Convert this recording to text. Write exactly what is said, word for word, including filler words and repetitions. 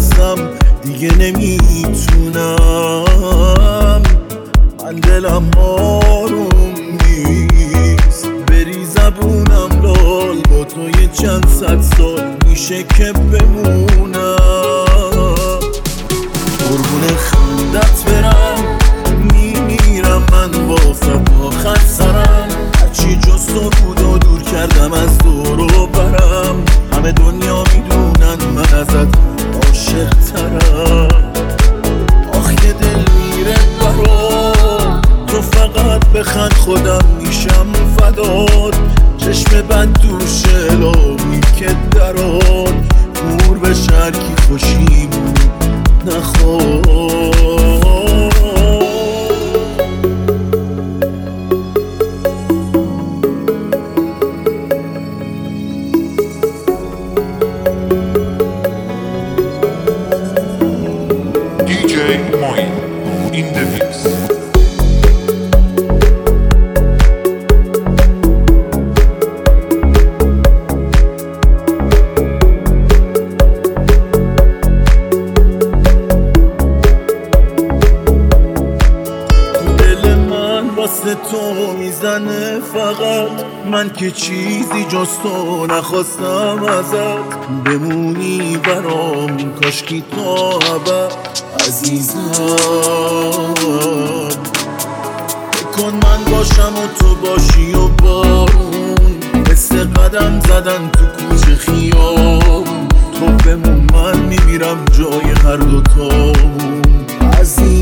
هستم دیگه نمیتونم، من دلم آروم نیست، بری زبونم لال با تو یه چند صد سال میشه که بمونم. قربون خندت برم میمیرم من واسه آخر سرم، هرچی جز تو بود و دور کردم از دور و برم، همه دنیا میدونن من ازت عاشق ترم. آخ که دل میره برات، تو فقط بخند خودم میشم فدات، چشم بد دوشه لامی که درات نور به شرکی خوشیمون نخواد. In the mix. دل من واسه تو میزنه فقط، من که چیزی جز تو نخواستم ازت، بمونی برام کاشکی تا ابد عزیزم. بکن من باشم و تو باشی و بارون، مثل قدم زدن تو کوچه خیابون، تو بمون من میمیرم جای هر دوتامون عزیزم.